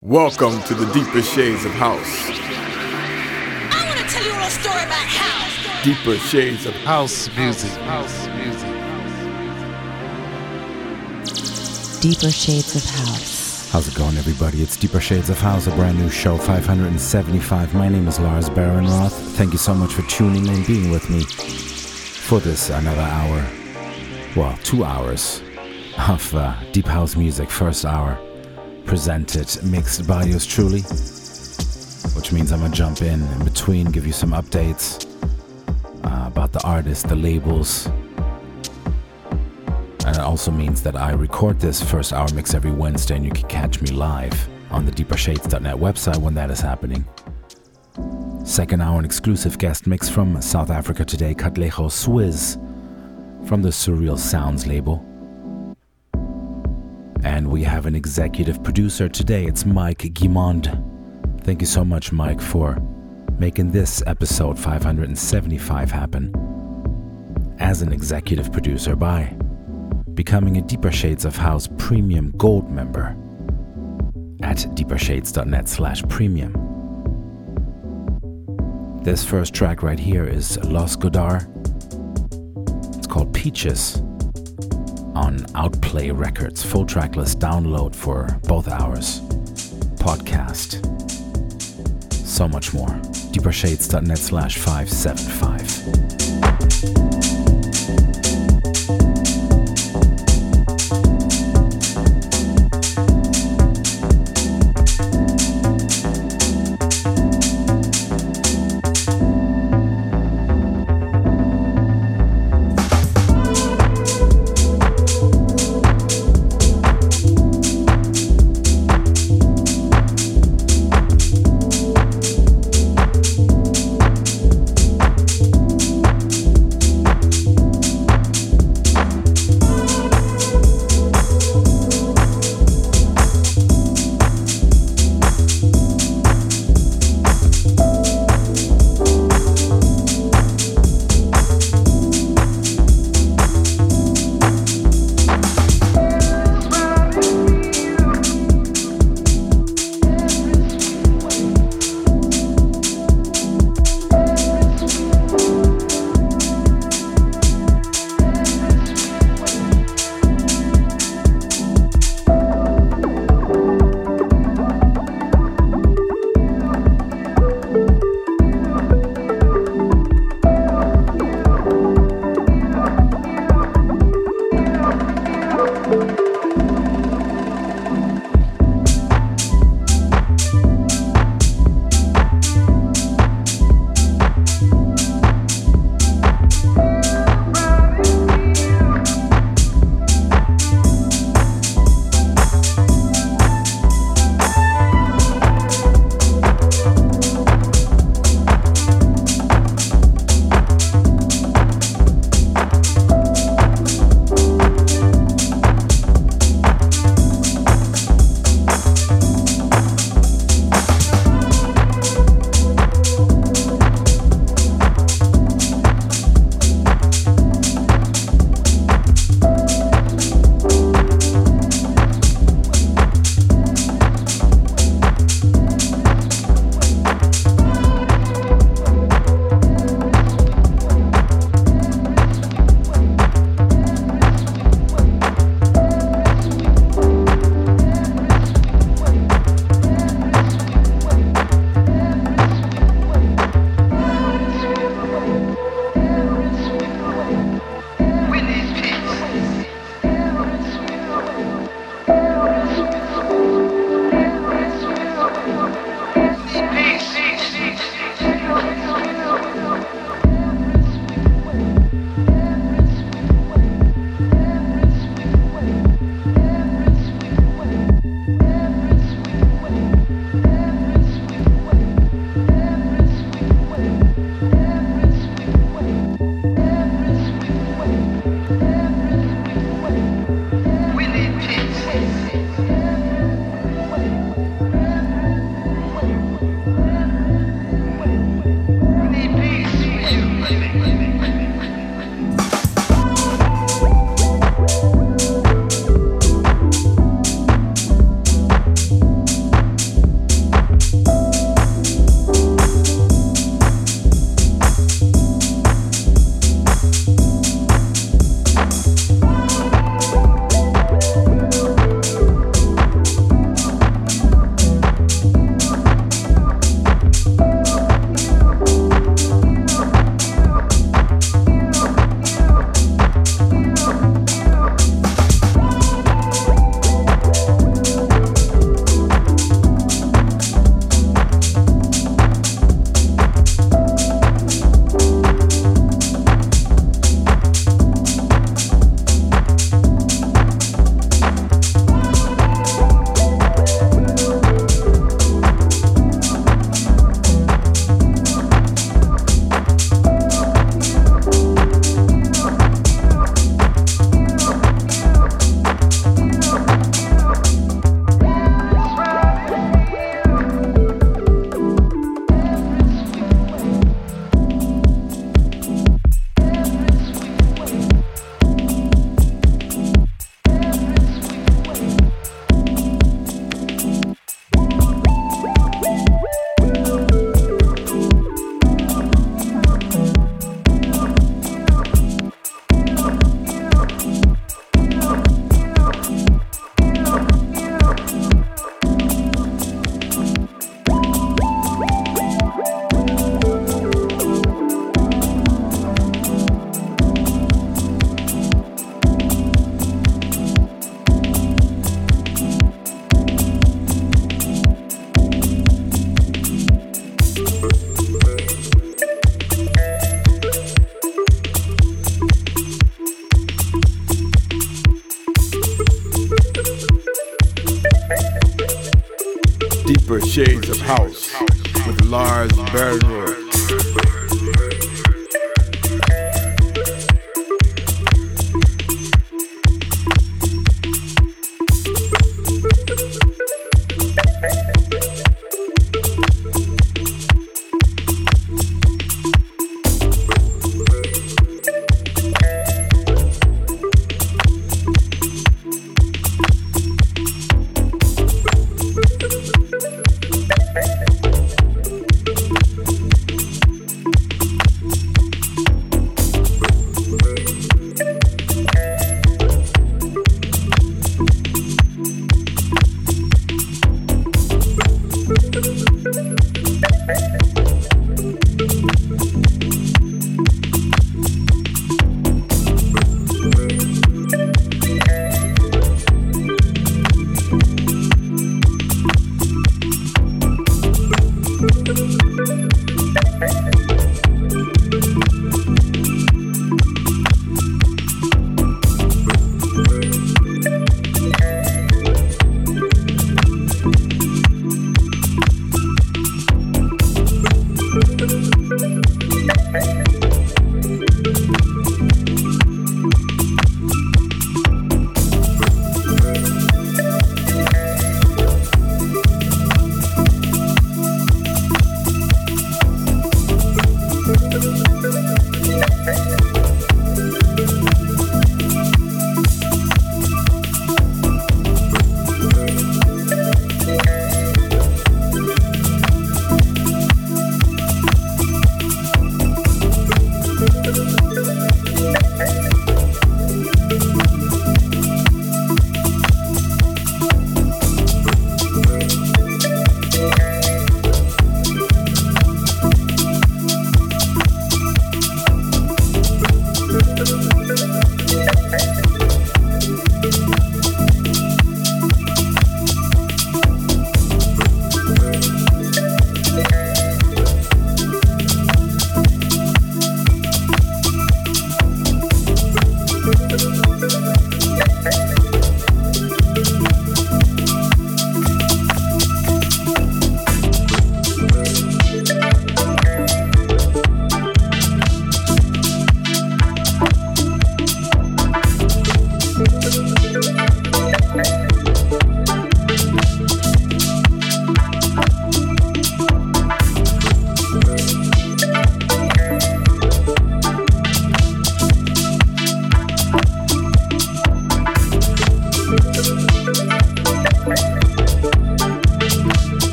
Welcome to the deeper shades of house. I want to tell you a little story about house. Deeper shades of House music. House music. Deeper Shades of House. How's it going, everybody? It's Deeper Shades of House, a brand new show, 575. My name is Lars Barenroth. Thank you so much for tuning in, being with me for this another hour. Well, 2 hours of deep house music. First hour presented, mixed by yours truly, which means I'm gonna jump in between, give you some updates about the artists, the labels. And it also means that I record this first hour mix every Wednesday, and you can catch me live on the deepershades.net website when that is happening. Second hour, an exclusive guest mix from South Africa today, Katlego Swizz from the Surreal Sounds label. And we have an executive producer today. It's Mike Guimond. Thank you so much, Mike, for making this episode 575 happen as an executive producer by becoming a Deeper Shades of House Premium Gold member at deepershades.net/premium. This first track right here is Los Godard. It's called Peaches on Outplay Records. Full track list download for both hours. Podcast. So much more. deepershades.net/575. Deeper Shades of House with Lars Barrenroth.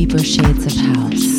Deeper Shades of House.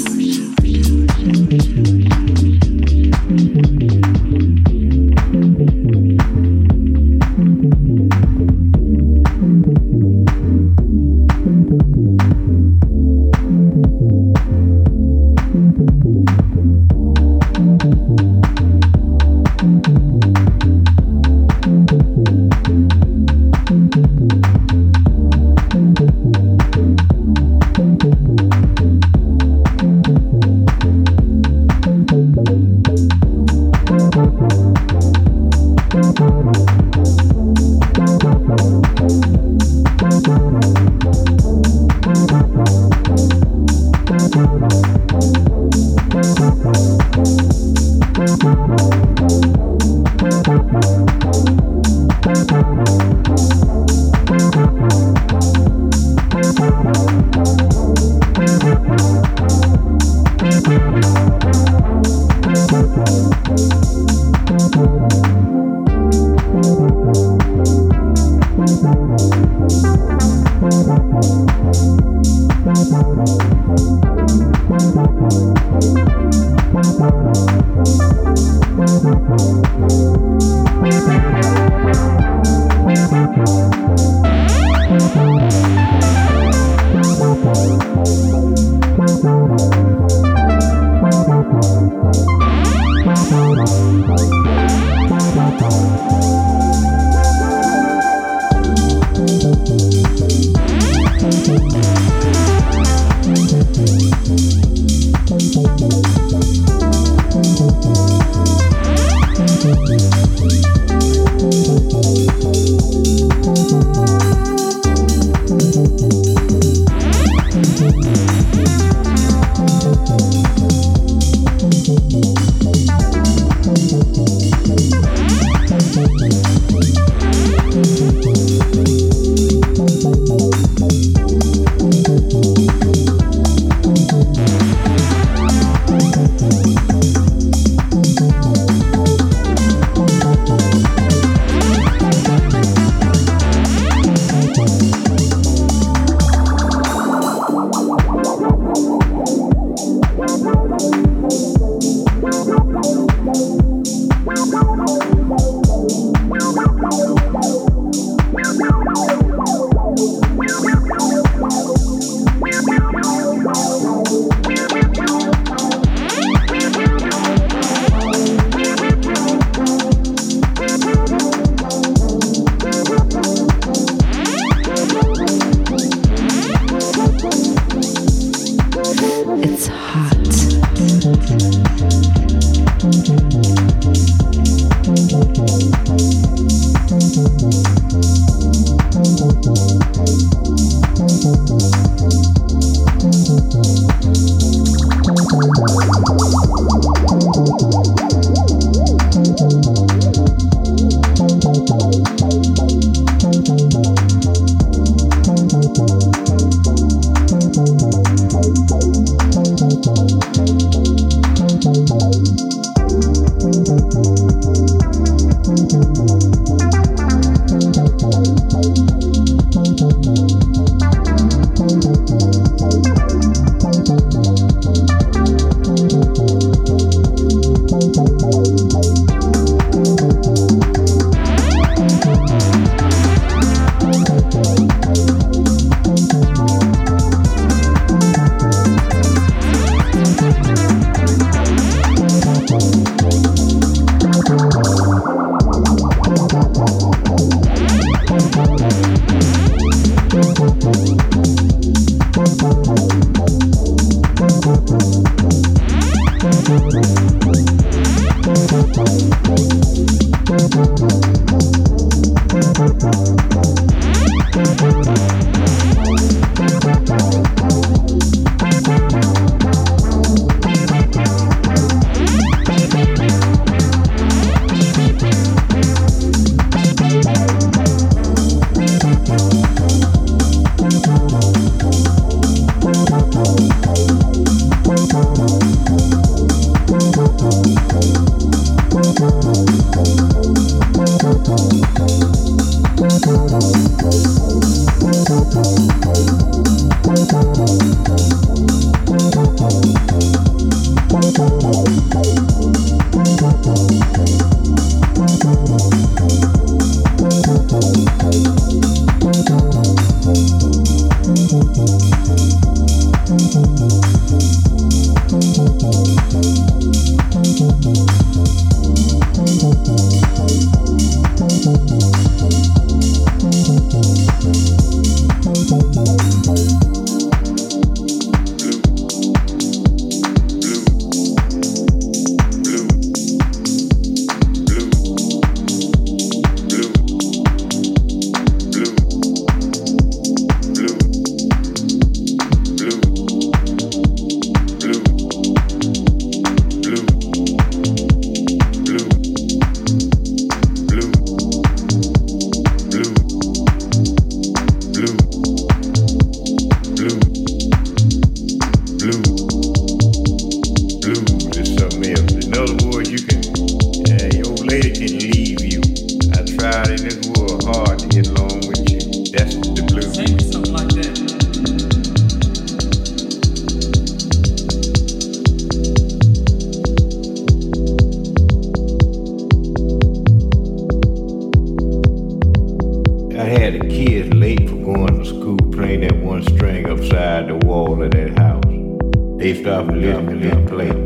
late for going to school, playing that one string upside the wall of that house. They stopped and listened to me play.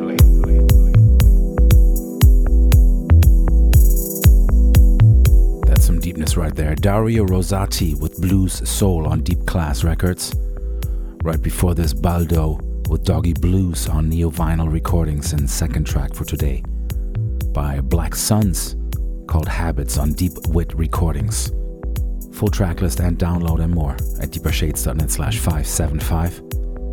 That's some deepness right there. Dario Rosati with Blues Soul on Deep Class Records. Right before this, Baldo with Doggy Blues on Neo Vinyl Recordings, and second track for today by Black Suns called Habits on Deep Wit Recordings. Full track list and download and more at deepershades.net/575.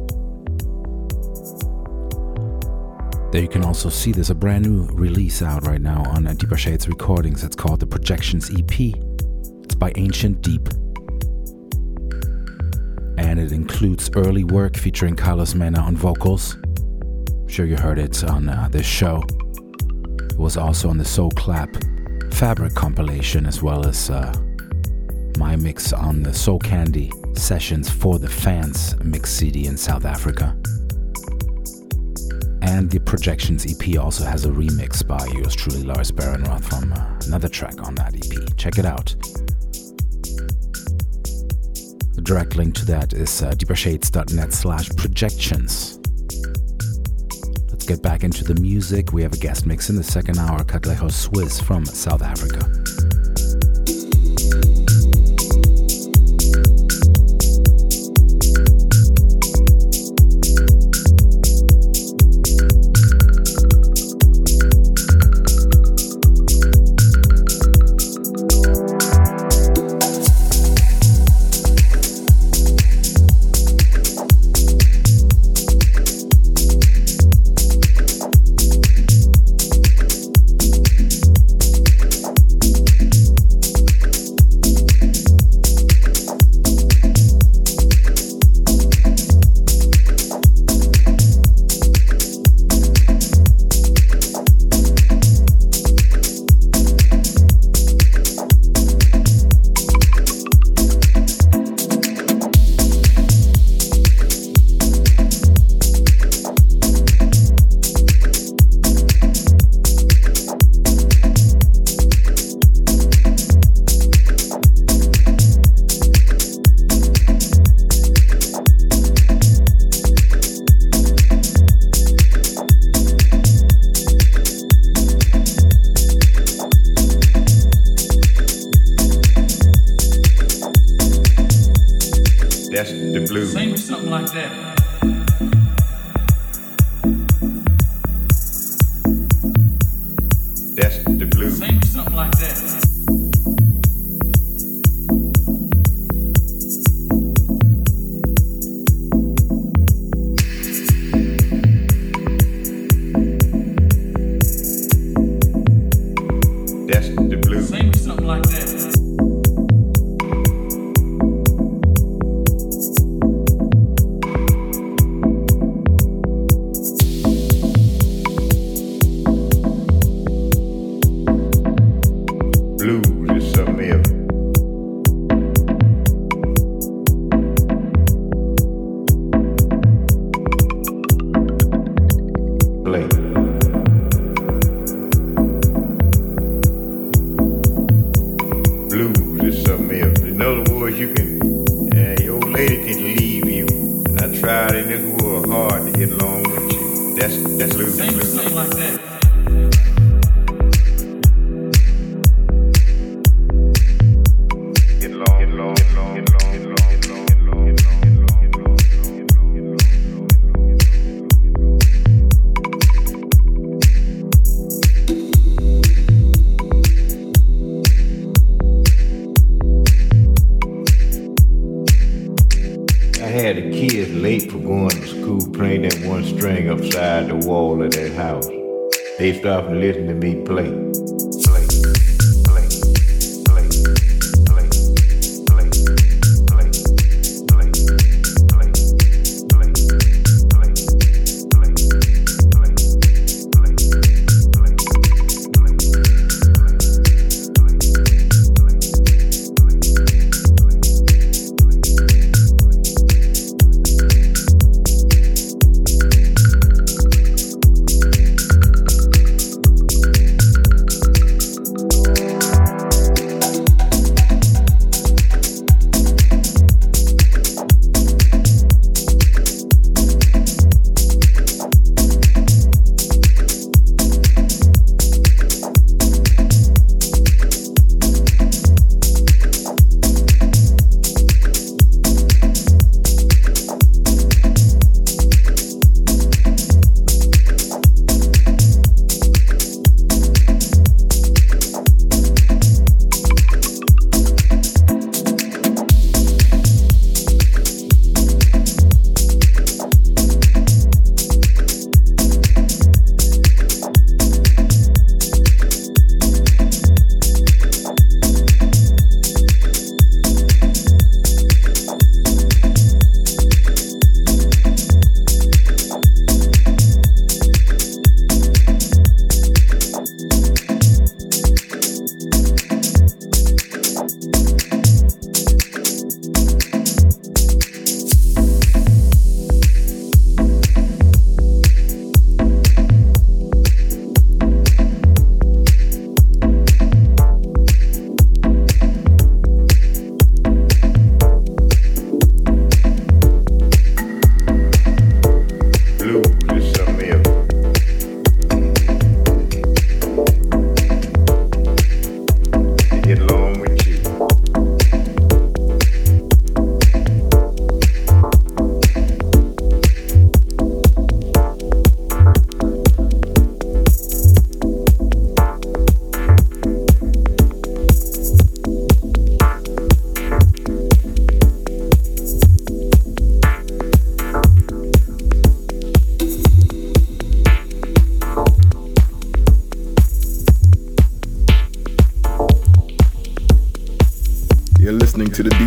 There you can also see there's a brand new release out right now on Deeper Shades Recordings. It's called the Projections EP. It's by Ancient Deep. And it includes early work featuring Carlos Mena on vocals. I'm sure you heard it on this show. It was also on the Soul Clap Fabric compilation, as well as my mix on the Soul Candy Sessions for the Fans mix CD in South Africa. And the Projections EP also has a remix by yours truly, Lars Barenroth, from another track on that EP. Check it out. The direct link to that is deepershades.net/projections. Let's get back into the music. We have a guest mix in the second hour, Katlego Swiss from South Africa. They stopped and listened to me play.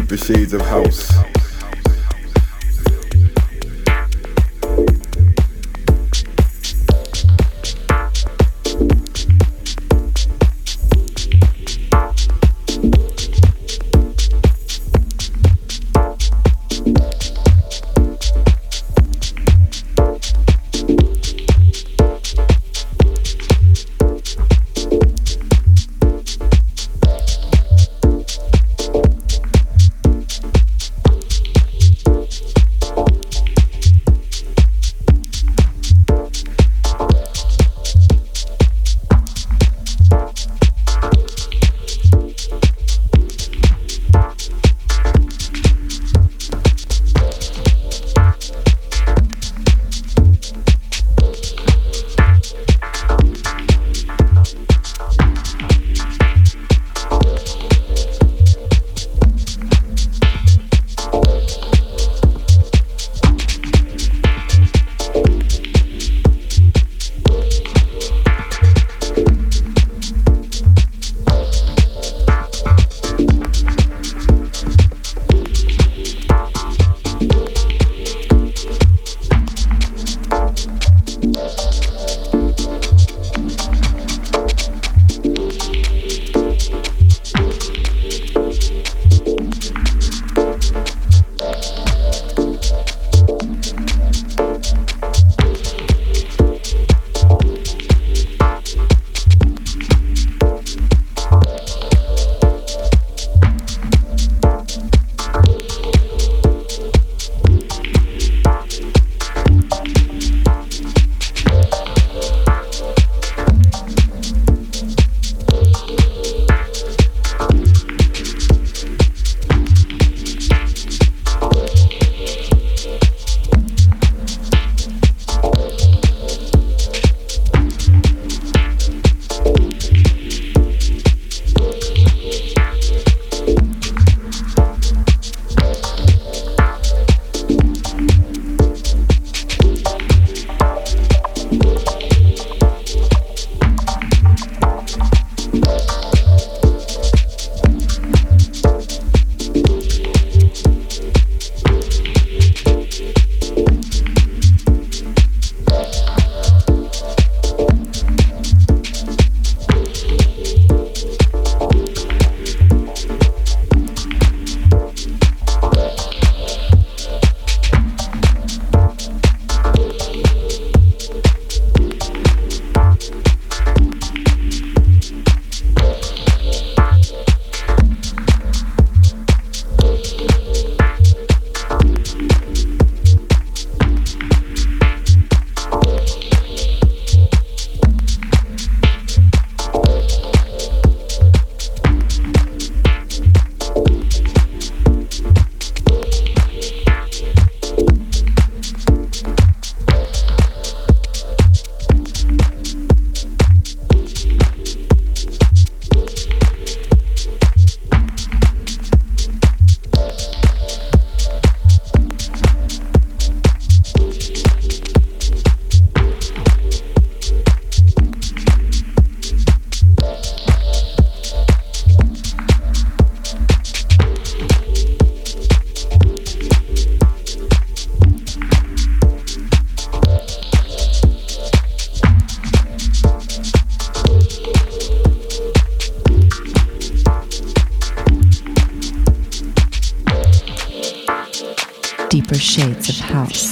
Deeper shades of house. Deeper shades of house.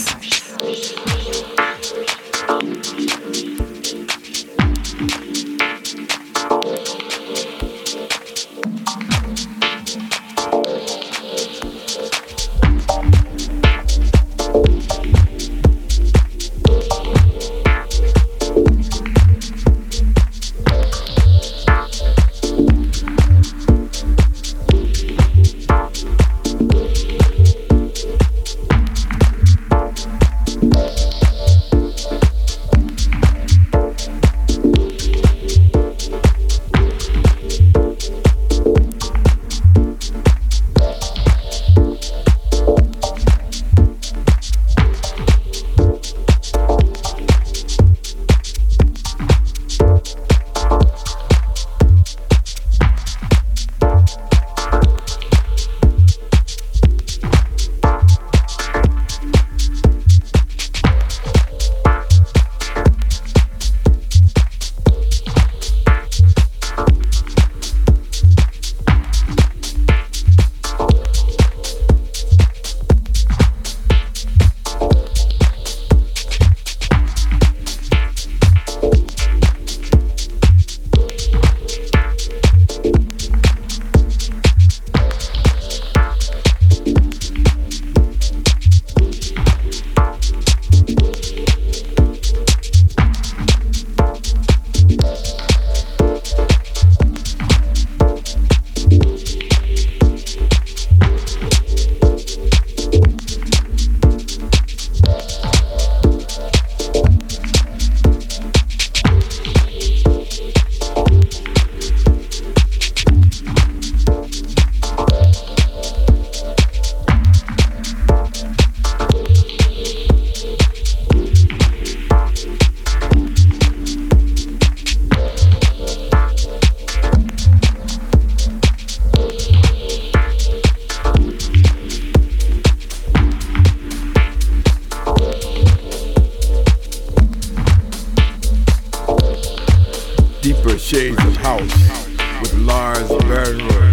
Shades of House with Lars Bernroth.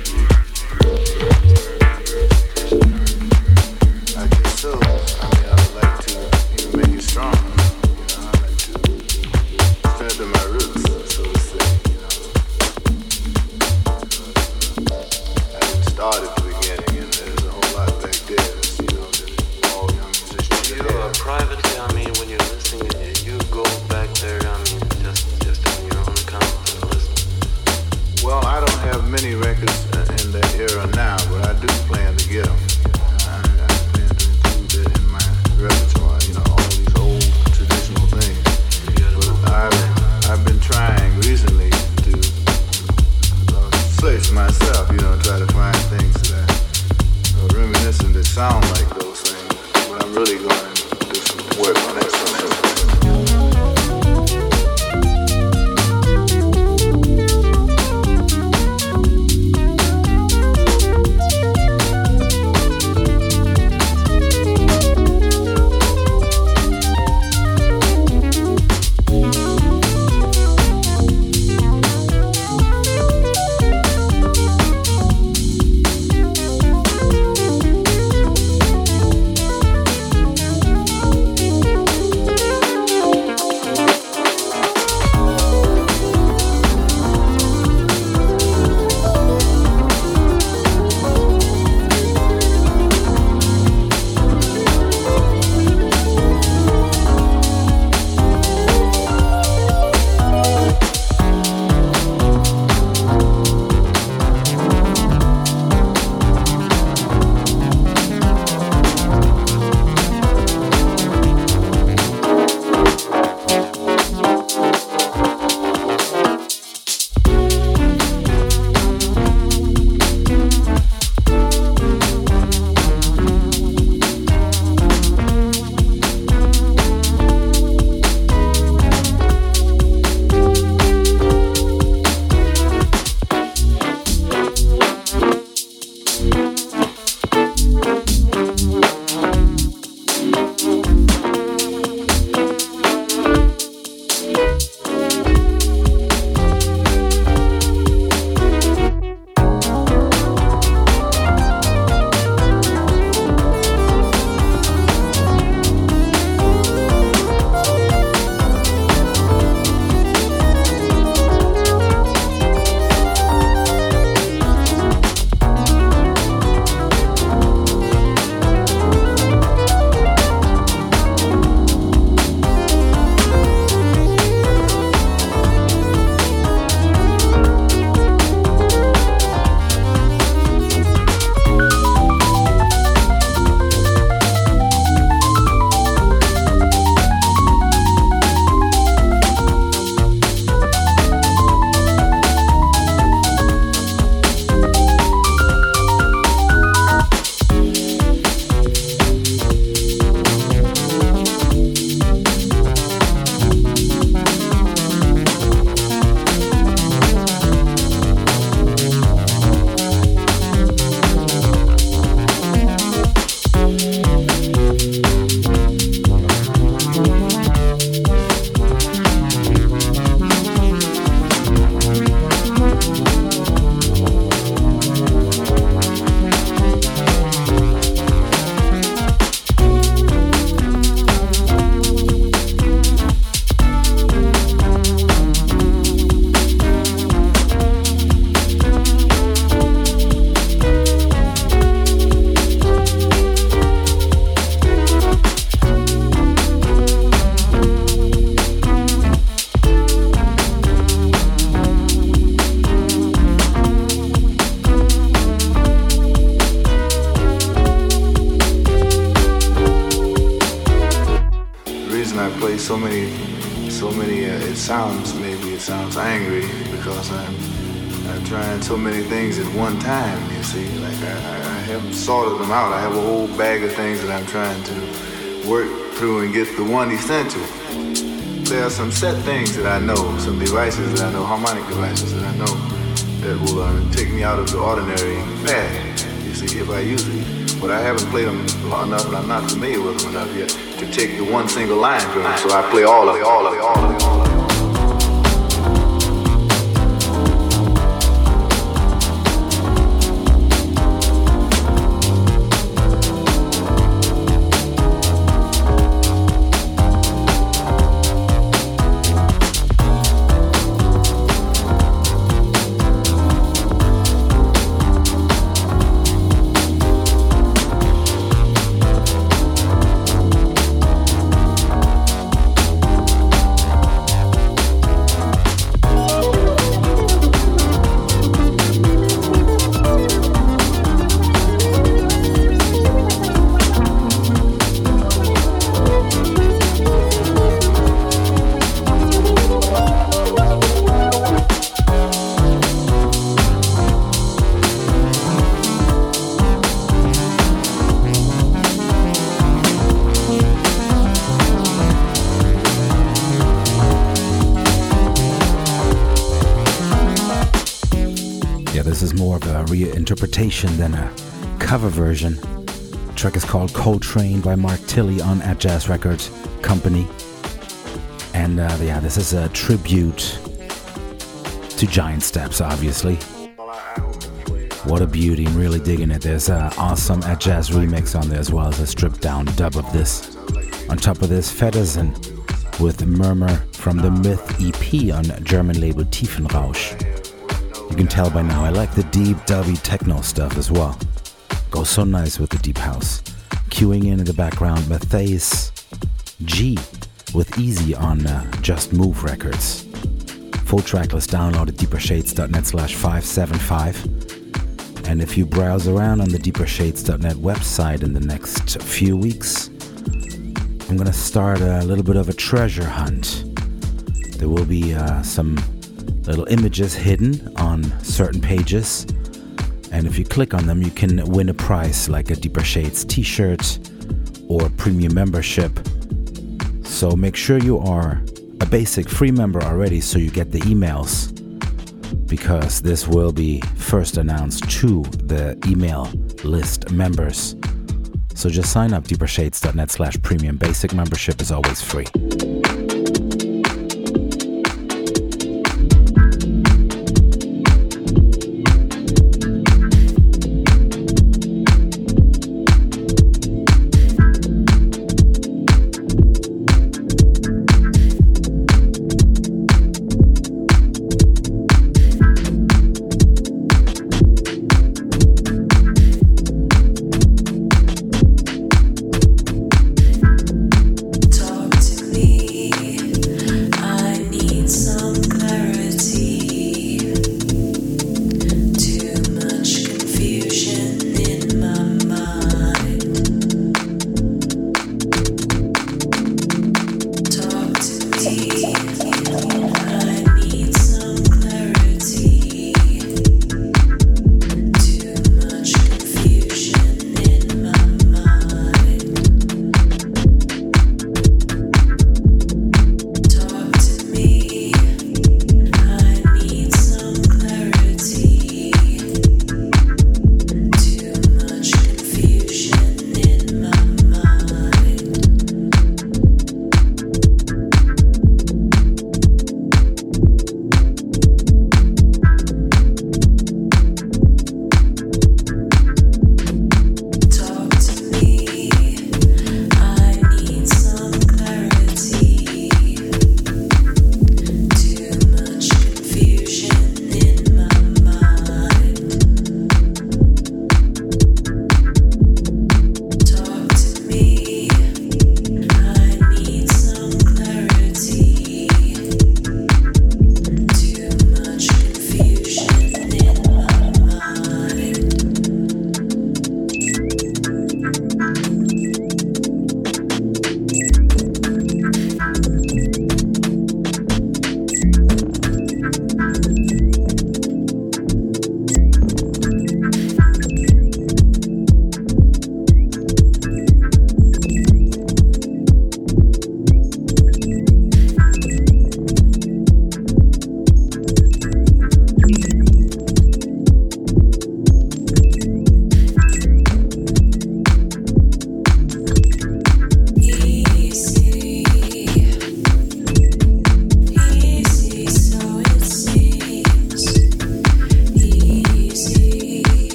It sounds angry because I'm trying so many things at one time, you see. Like I haven't sorted them out. I have a whole bag of things that I'm trying to work through and get the one essential. There are some set things that I know, some devices that I know, harmonic devices that I know that will take me out of the ordinary path, you see, if I use it. But I haven't played them long enough and I'm not familiar with them enough yet to take the one single line from them. So I play all of it. this is more of a reinterpretation than a cover version. The track is called Coltrane by Mark Tilley on At Jazz Record Company. And yeah, this is a tribute to Giant Steps, obviously. What a beauty, I'm really digging it. There's an awesome At Jazz remix on there as well as a stripped down dub of this. On top of this, Feddersen with Murmur from the Myth EP on German label Tiefenrausch. You can tell by now I like the deep dubby techno stuff as well. Goes so nice with the deep house. Queuing in the background, Matthias G with Easy on Just Move Records. Full track list download at deepershades.net/575. And if you browse around on the deepershades.net website in the next few weeks, I'm gonna start a little bit of a treasure hunt. There will be some little images hidden on certain pages, and if you click on them you can win a prize like a Deeper Shades t-shirt or premium membership. So make sure you are a basic free member already so you get the emails, because this will be first announced to the email list members. So just sign up, deepershades.net/premium. Basic membership is always free. Talk to me.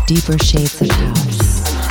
Deeper shades of house.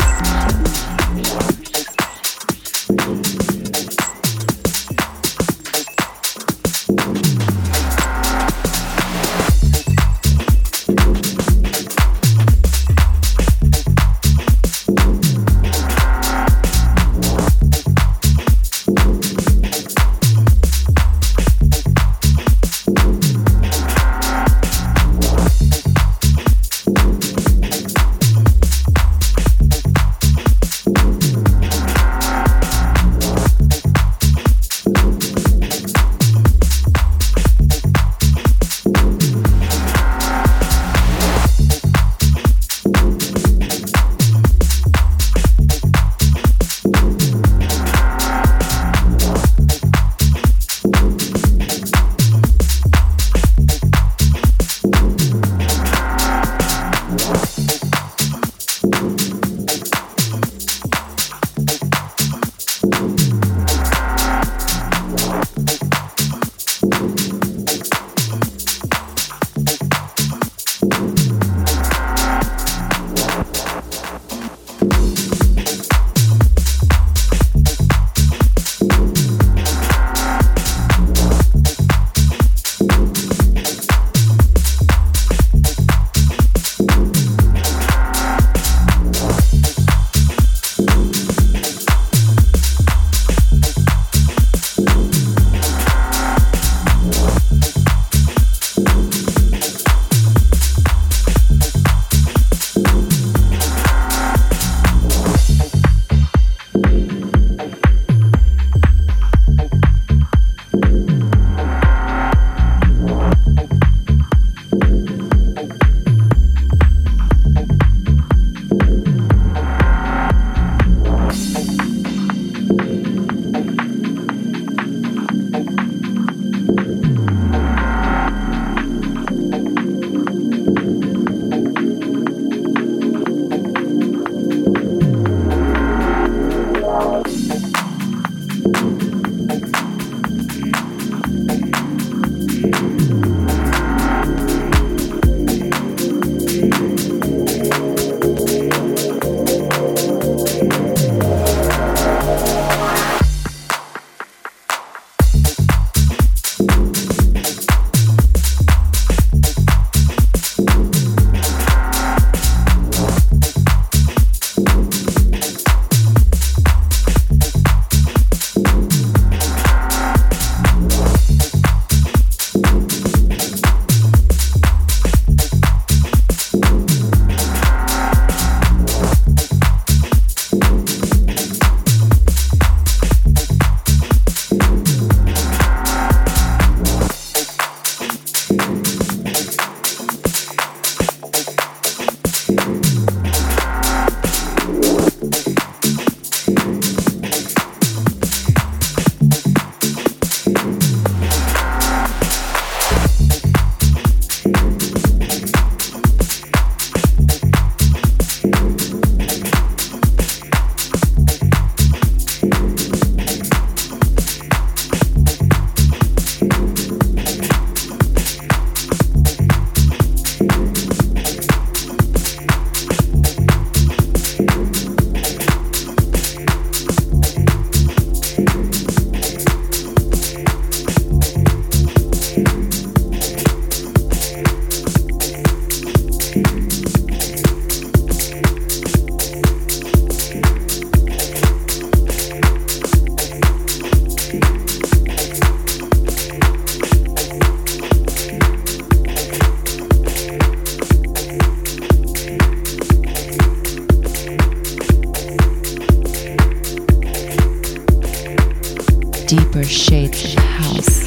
Deeper shades of house.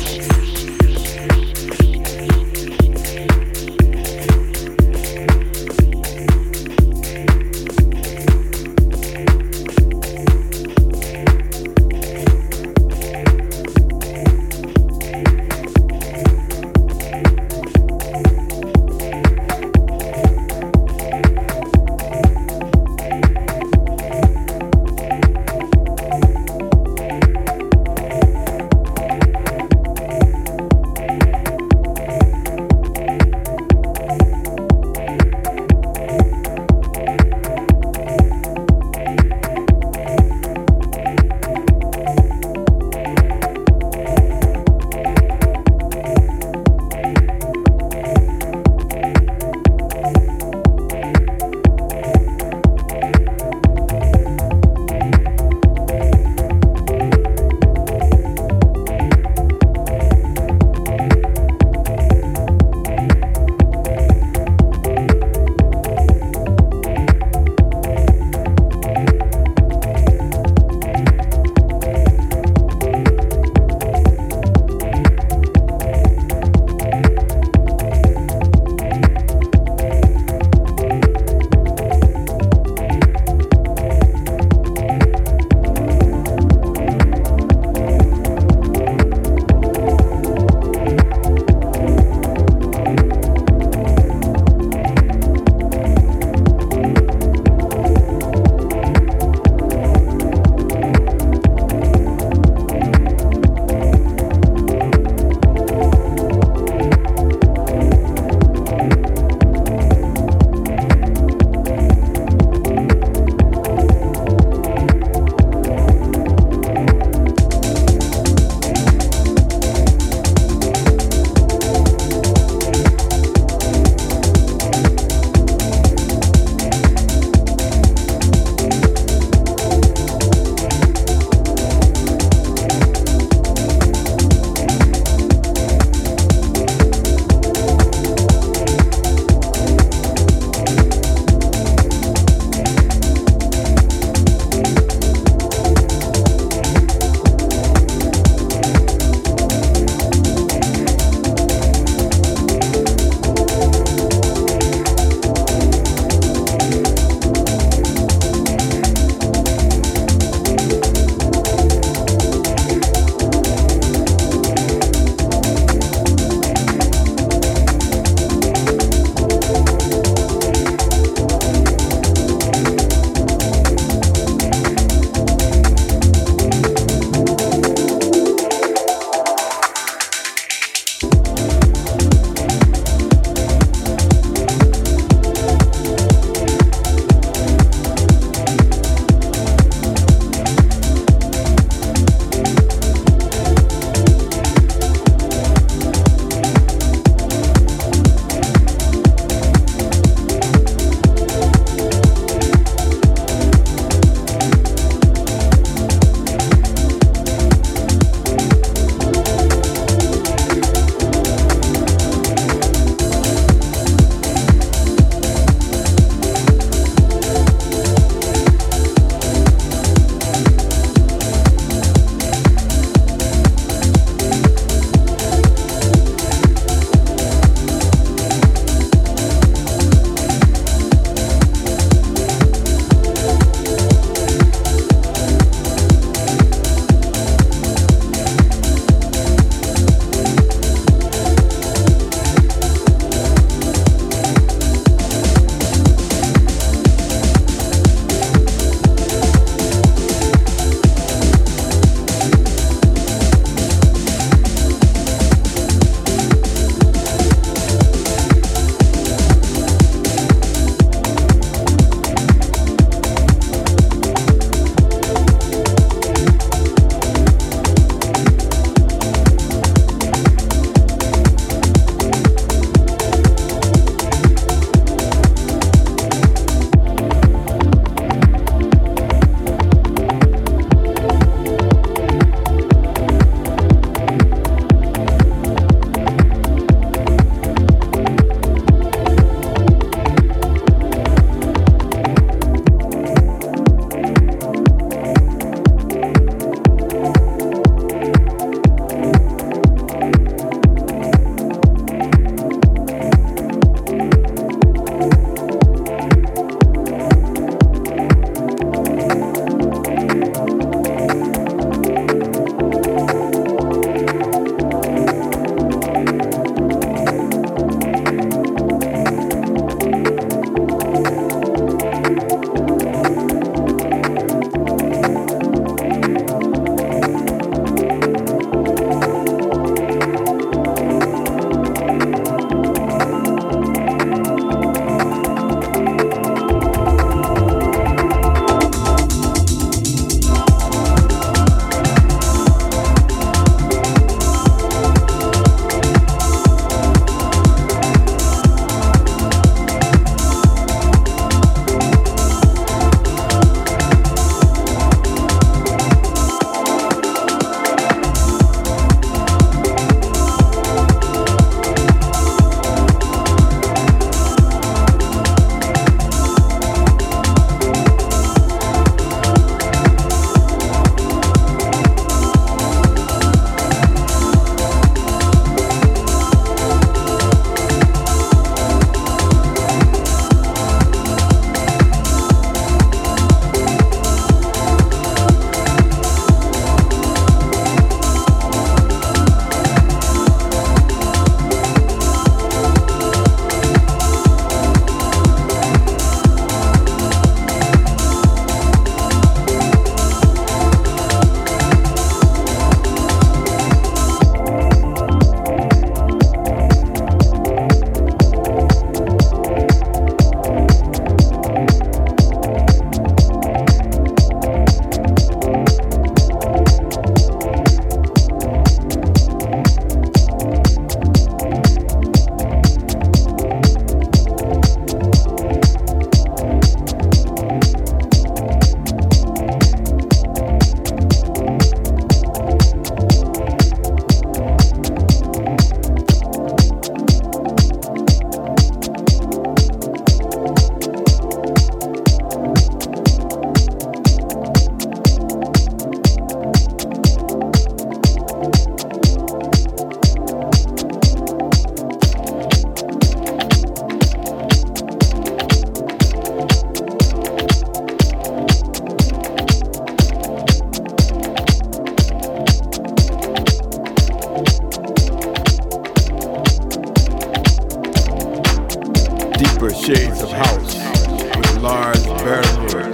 Shades of House with Lars Barrett.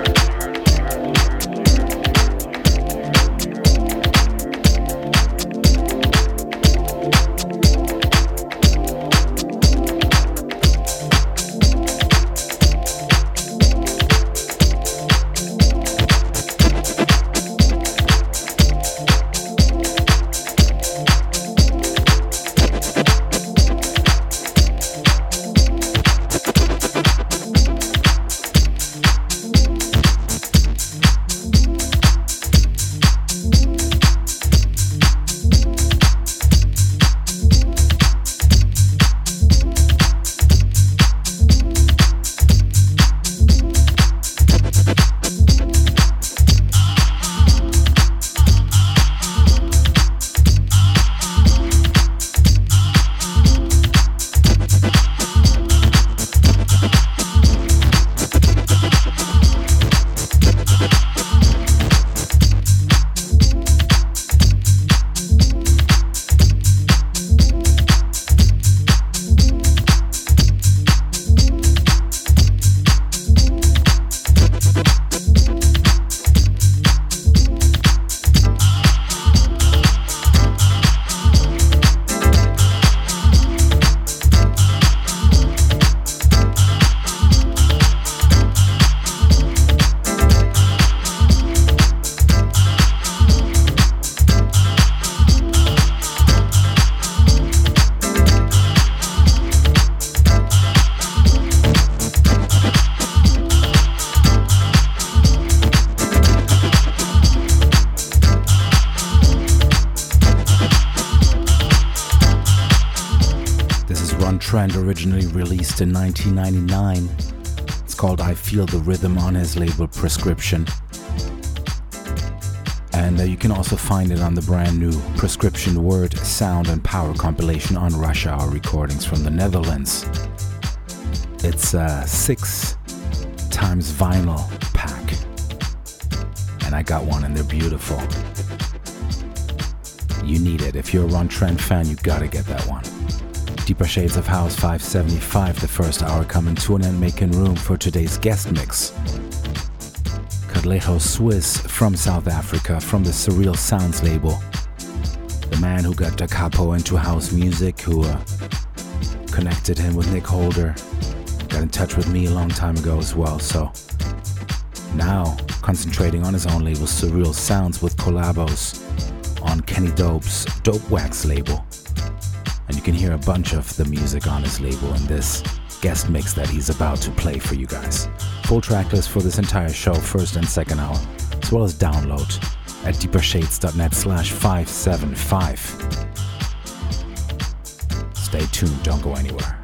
Trend, originally released in 1999. It's called I Feel the Rhythm on his label Prescription. And you can also find it on the brand new Prescription Word, Sound and Power compilation on Rush Hour Recordings from the Netherlands. It's a 6 times vinyl pack. And I got one and they're beautiful. You need it. If you're a Run Trend fan, you gotta get that one. Deeper Shades of House 575, the first hour coming to an end, making room for today's guest mix. Kadlejo Swiss from South Africa, from the Surreal Sounds label. The man who got Da Capo into house music, who connected him with Nick Holder, got in touch with me a long time ago as well. So now concentrating on his own label, Surreal Sounds, with collabos on Kenny Dope's Dope Wax label. And you can hear a bunch of the music on his label in this guest mix that he's about to play for you guys. Full track list for this entire show, first and second hour, as well as download at deepershades.net/575. Stay tuned, don't go anywhere.